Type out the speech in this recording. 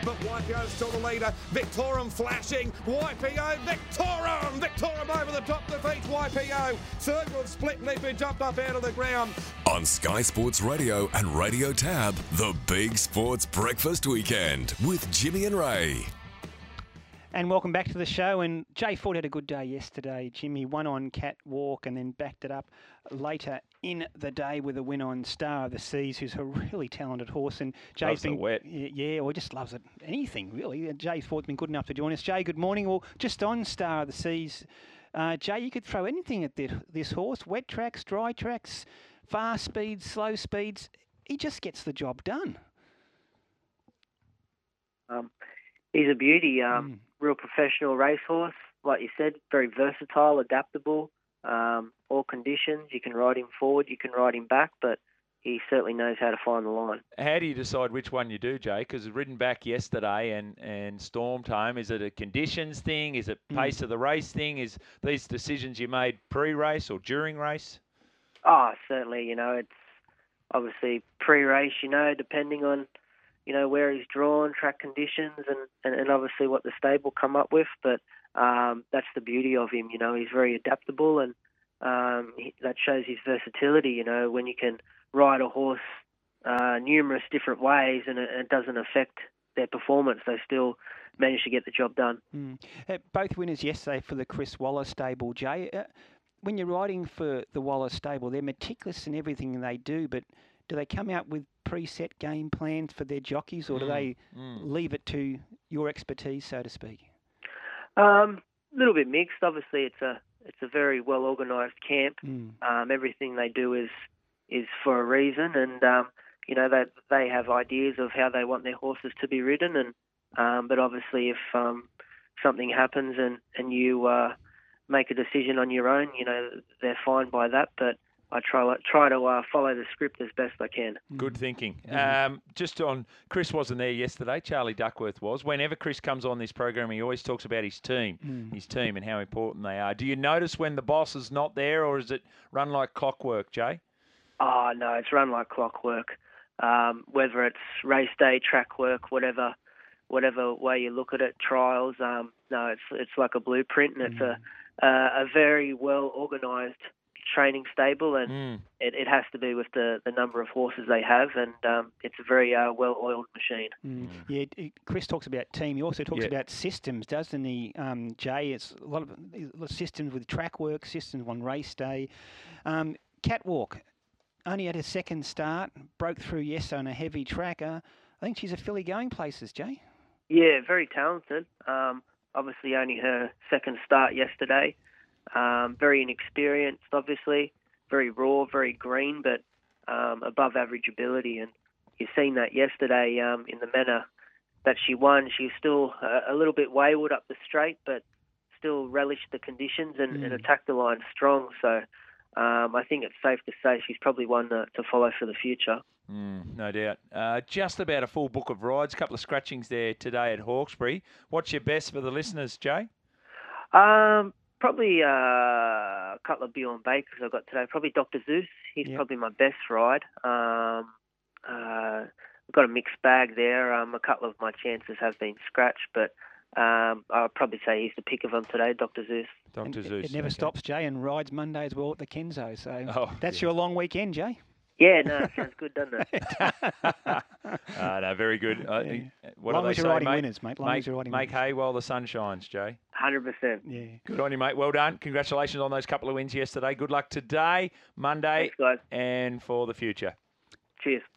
but YPO's still the leader. Victorum flashing, YPO, Victorum over the top defeats YPO. Third was Split Leap, jumped up out of the ground. On Sky Sports Radio and Radio Tab, the Big Sports Breakfast Weekend with Jimmy and Ray. And welcome back to the show. And Jay Ford had a good day yesterday. Jimmy won on Catwalk and then backed it up later in the day with a win on Star of the Seas, who's a really talented horse. And Jay's loves been the wet. Yeah, well, just loves it. Anything really. And Jay Ford's been good enough to join us. Jay, good morning. Well, just on Star of the Seas, Jay, you could throw anything at this horse: wet tracks, dry tracks, fast speeds, slow speeds. He just gets the job done. He's a beauty. Real professional racehorse. Like you said, very versatile, adaptable, all conditions. You can ride him forward, you can ride him back, but he certainly knows how to find the line. How do you decide which one you do, Jay? Because ridden back yesterday and stormed home. Is it a conditions thing? Is it pace of the race thing? Is these decisions you made pre-race or during race? Oh, certainly. It's obviously pre-race, depending on where he's drawn, track conditions, and obviously what the stable come up with. But that's the beauty of him. He's very adaptable, and that shows his versatility. When you can ride a horse numerous different ways and it doesn't affect their performance, they still manage to get the job done. Both winners yesterday for the Chris Waller stable, Jay. When you're riding for the Waller stable, they're meticulous in everything they do, but do they come out with preset game plans for their jockeys, or do they leave it to your expertise, so to speak? A little bit mixed. Obviously, it's a very well organised camp. Everything they do is for a reason, and that they have ideas of how they want their horses to be ridden. And but obviously, if something happens and you make a decision on your own, they're fine by that. But I try to follow the script as best I can. Good thinking. Just on, Chris wasn't there yesterday. Charlie Duckworth was. Whenever Chris comes on this program, he always talks about his team and how important they are. Do you notice when the boss is not there, or is it run like clockwork, Jay? Oh, no, it's run like clockwork. Whether it's race day, track work, whatever way you look at it, trials, no, it's like a blueprint, and it's a very well organised training stable, and it has to be with the number of horses they have, and it's a very well-oiled machine. Yeah, Chris talks about team. He also talks about systems, doesn't he, Jay? It's a lot of systems with track work, systems on race day. Catwalk only had a second start, broke through yesterday on a heavy tracker. I think she's a filly going places, Jay. Yeah, very talented. Obviously only her second start yesterday. Very inexperienced, obviously, very raw, very green, but above average ability. And you've seen that yesterday in the manner that she won. She was still a little bit wayward up the straight, but still relished the conditions and attacked the line strong. So I think it's safe to say she's probably one to follow for the future. No doubt. Just about a full book of rides, a couple of scratchings there today at Hawkesbury. What's your best for the listeners, Jay? Probably a couple of Bjorn Bakers I've got today. Probably Dr. Zeus. He's probably my best ride. I've got a mixed bag there. A couple of my chances have been scratched, but I'll probably say he's the pick of them today, Dr. Zeus. Dr. Zeus. It never stops, Jay, and rides Monday as well at the Kenzo. So that's your long weekend, Jay. Yeah, no, it sounds good, doesn't it? No, very good. What long do they as you're say, riding mate? winners, mate. Long as you're riding make winners. hay while the sun shines, Jay. 100%. Yeah. Good on you, mate. Well done. Congratulations on those couple of wins yesterday. Good luck today, Monday, Thanks, guys. and for the future. Cheers.